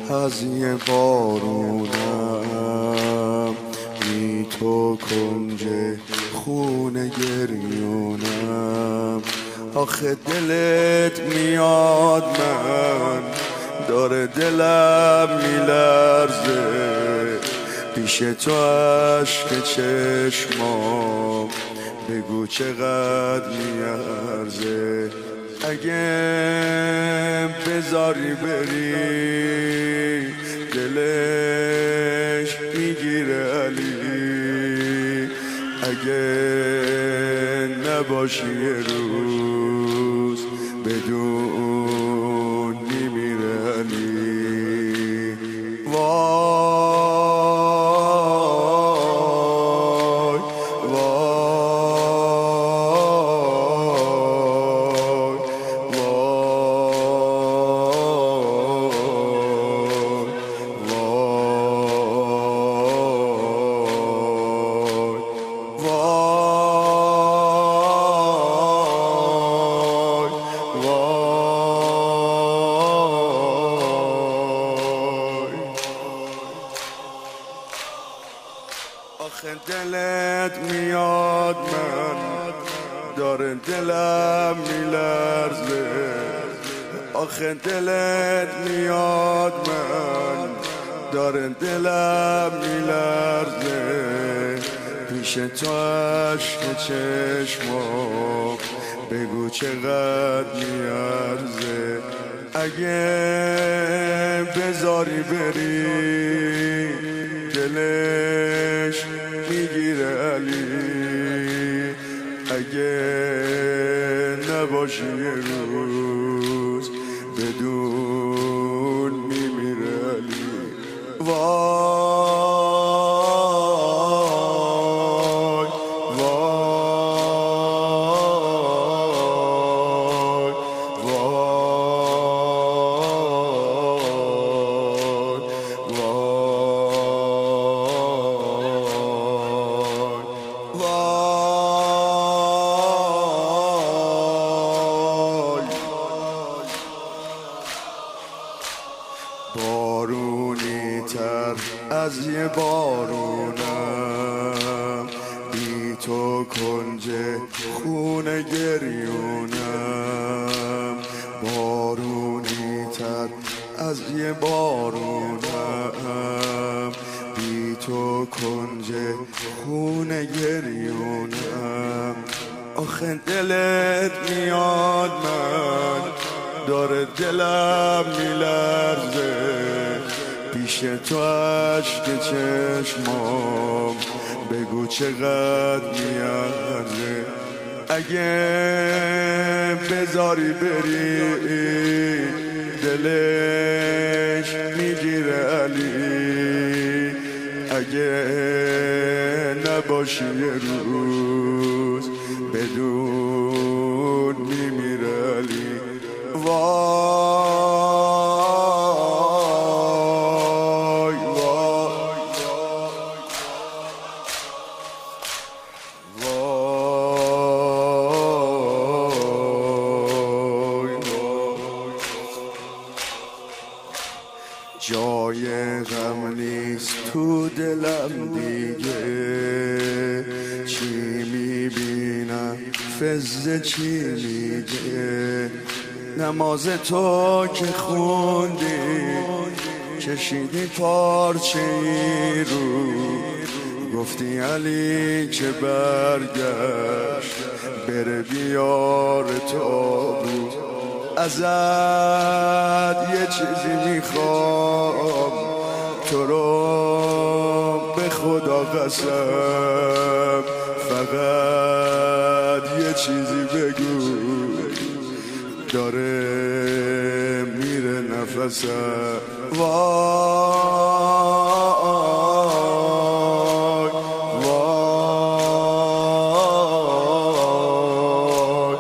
از یه بارونم، بی تو کنج خونه گریونم. آخه دلت میاد من داره دلم میلرزه، پیش تو عشق چشمام بگو چقدر میارزه. اگه بذاری بری دلش میگیره علی، اگه نباشی یه روز بدون میمیره علی. وای آخه دلت میاد من داره دلم میلرزه، آخه دلت میاد من داره دلم میلرزه، پیش تو عشق چشمام بگو چقدر میارزه. اگه بذاری بری دلش میگیره علی، اگه نباشی یه روز بدون میمیره علی. وای وای بارونی تر از یه بارونم، بی تو کنج خونه گریونم. بارونی تر از یه بارونم، بی تو کنج خونه گریونم. آخه دلت میاد من داره دلم میلرزه، پیش تو عشق چشمام بگو چقدر میارزه. اگه بذاری بری دلش میگیره علی، اگه نباشی یه روز بدون میمیره علی. وای وای جای غم نیست تو دلم دیگه، چی میبینم فضل چی میگه. نماز تو که خوندی کشیدی پارچه ای رو، گفتی علی که برگشت بره بیار تابوت. ازت یه چیزی میخوام تو رو به خدا قسم، فقط یه چیزی بگو داره میره نفسم. وای وای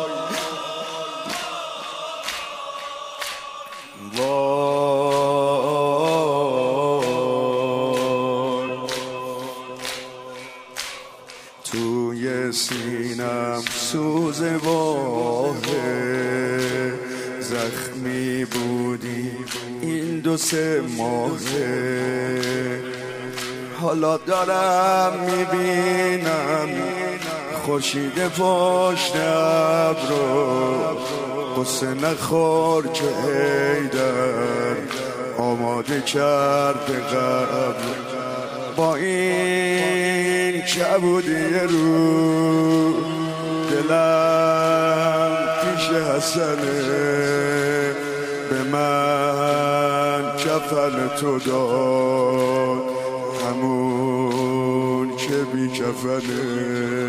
وای زخمی بودی این 2-3 ماهه، حالا دارم میبینم خورشید پشت ابرو. قصه نخور که حیدر آماده کرد قبل با این کبودی رو. دلم پیش حسنه به من کفن تو داد، همون که بی کفنه.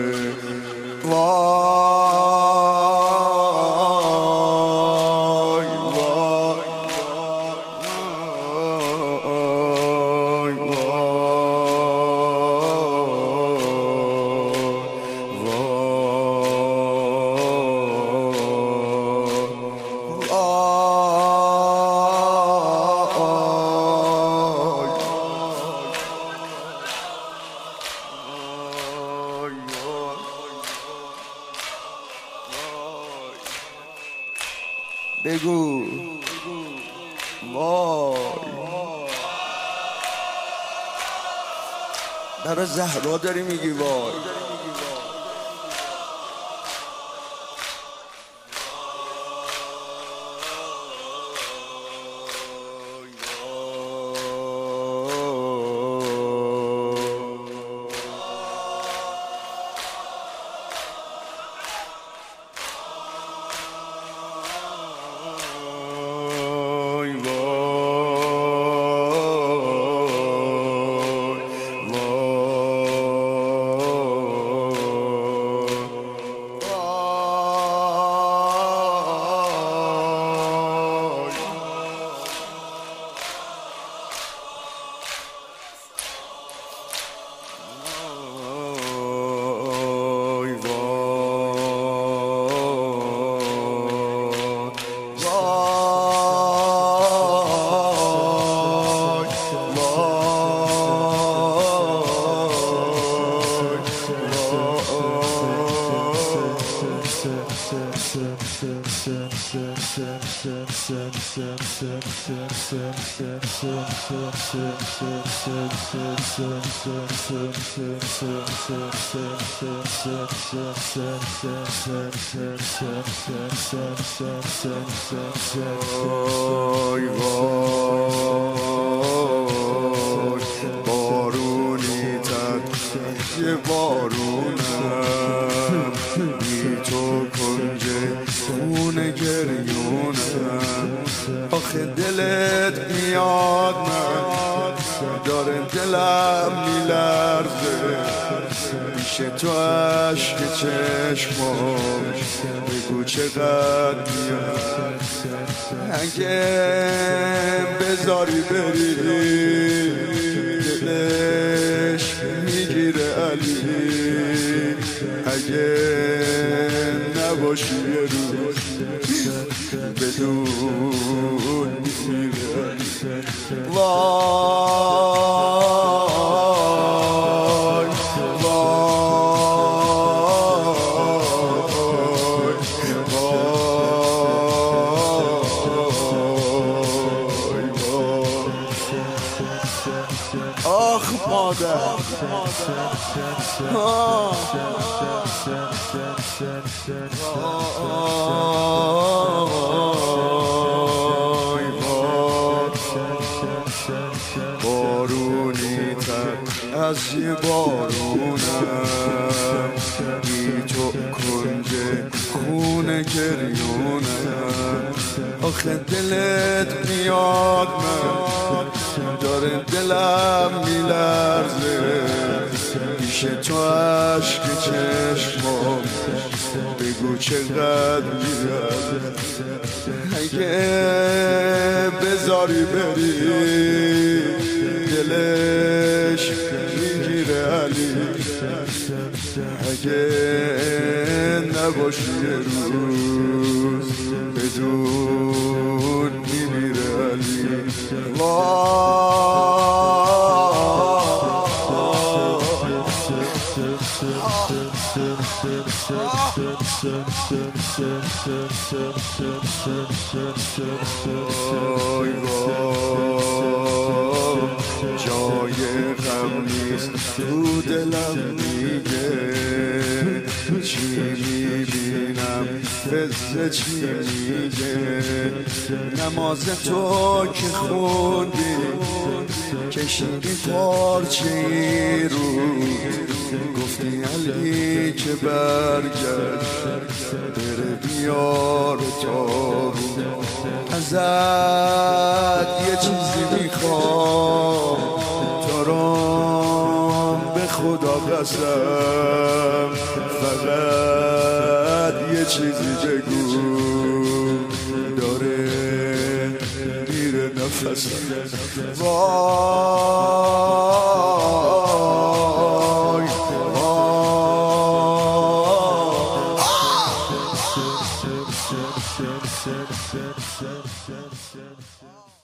بگو وای برای زهرا داری میگی وای. وای وای بارونی تن یه بارونم بی تو کنج خونه گریونم. آخه دلت میاد من داره دلم میلرزه پیش تو عشق چشمام بگو چقدر میاد. اگه بذاری بری دلش میگیره علی، اگه نباشی یه روز بدون میره علی. وای آخ مادر بارونی تر از یه بارونم بی تو کنج خونه گریونم. آخه دلت میاد من داره دلم میلرزه پیش تو عشق چشمام بگو چقدر میلرزه. اگه بذاری بری دلش میگیره علی، اگه نباشی یه روز بدون میمیره علی. وای وای جای غم نیست تو دلم میگه چی میبینم فزه چی میگه نماز تو که خوندی کشیدی پارچه ای رو گفتی علی که برگشت بره بیار تارو ازت یه چیزی میخوام تارام به خدا قسم فقط یه چیزی بگو داره میره نفسم وای وای